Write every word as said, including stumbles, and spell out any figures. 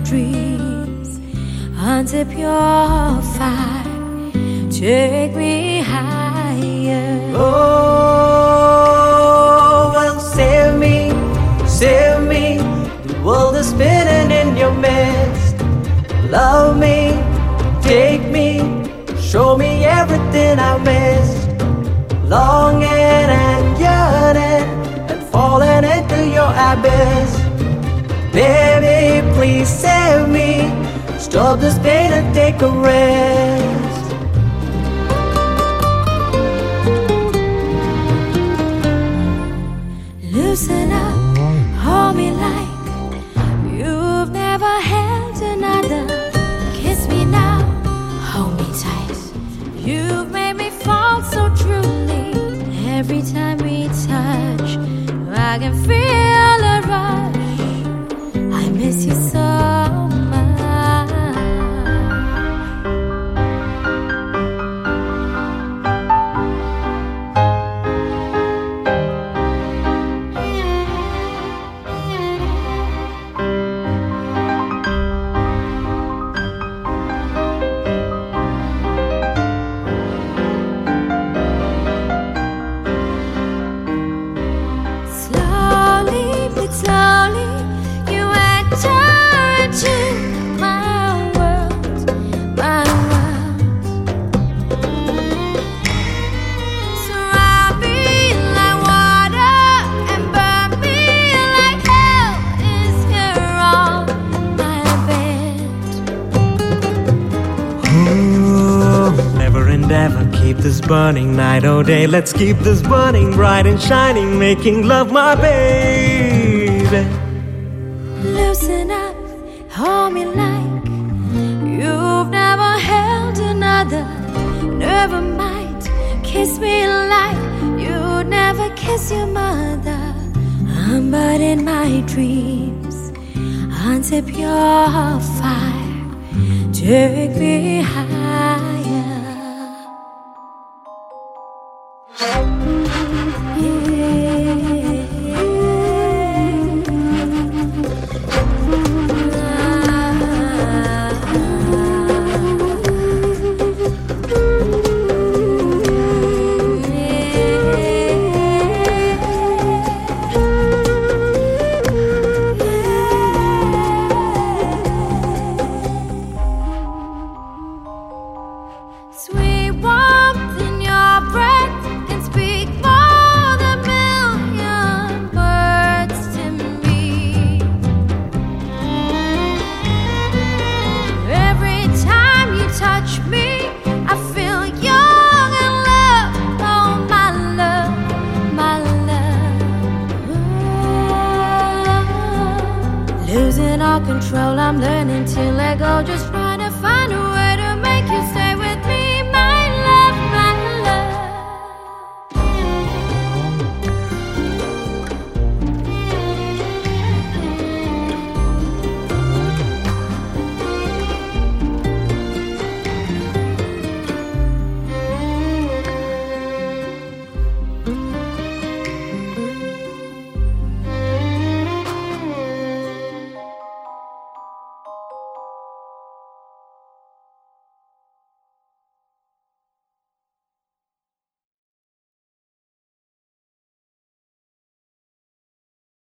dreams until pure fire. Take me higher. Oh, well, save me, save me. The world is spinning in your midst. Love me, take me, show me everything I missed. Longing and yearning and falling into your abyss. Baby, please save me. Stop this pain and take a rest. Loosen up, hold me like you've never held another. Kiss me now, hold me tight. You've made me fall so truly. Every time we touch, I can feel a rush. I miss you so slowly, you enter into my world, my world. Surround me like water and burn me like hell is here on my bed. Oh, never and ever keep this burning night or day. Let's keep this burning bright and shining, making love my baby. Loosen up, hold me like you've never held another. Never mind, kiss me like you'd never kiss your mother. I'm but in my dreams until pure fire. Take me higher. Sweet warmth in your breath can speak more than million words to me. Every time you touch me, I feel young and love. Oh, my love, my love. Oh, losing all control, I'm learning to let go just right.